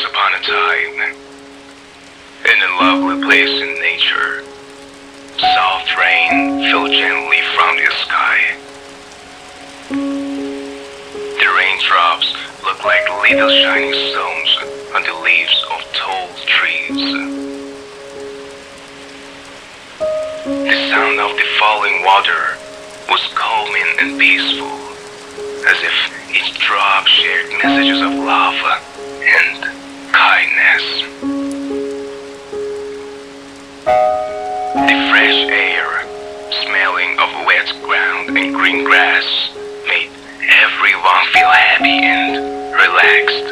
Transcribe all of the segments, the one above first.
upon a time, in a lovely place in nature, soft rain fell gently from the sky. The raindrops looked like little shining stones on the leaves of tall trees. The sound of the falling water was calming and peaceful, as if each drop shared messages of love and kindness. The fresh air, smelling of wet ground and green grass, made everyone feel happy and relaxed.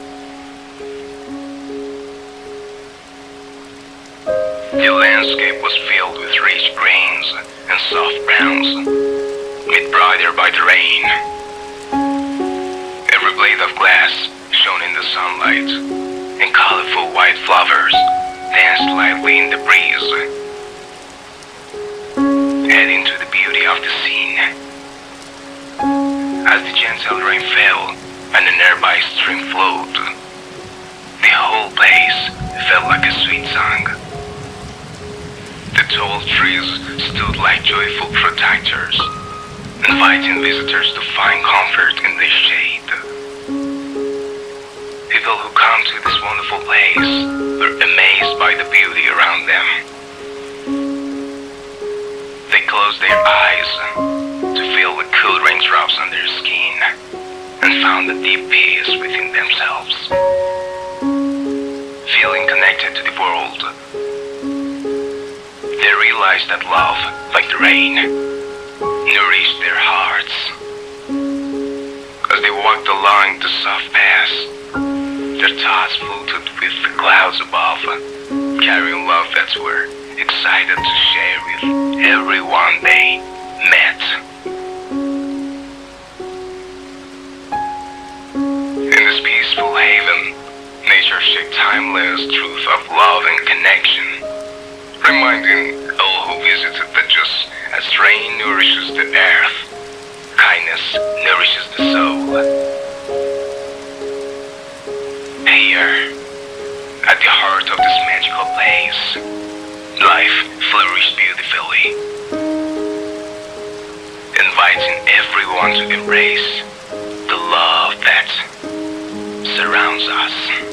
The landscape was filled with rich greens and soft browns, made brighter by the rain. Every blade of glass shone in the sunlight, and colorful white flowers danced lightly in the breeze, adding to the beauty of the scene. As the gentle rain fell and a nearby stream flowed, the whole place felt like a sweet song. The tall trees stood like joyful protectors, inviting visitors to find comfort in the shade. People who come to this wonderful place were amazed by the beauty around them. They closed their eyes to feel the cool raindrops on their skin and found a deep peace within themselves. Feeling connected to the world, they realized that love, like the rain, nourished their hearts. As they walked along the soft paths, their thoughts floated with the clouds above, carrying love that were excited to share with everyone they met. In this peaceful haven, nature shared timeless truth of love and connection, reminding all who visited that just as rain nourishes the earth, kindness nourishes the soul. Here, at the heart of this magical place, life flourished beautifully, inviting everyone to embrace the love that surrounds us.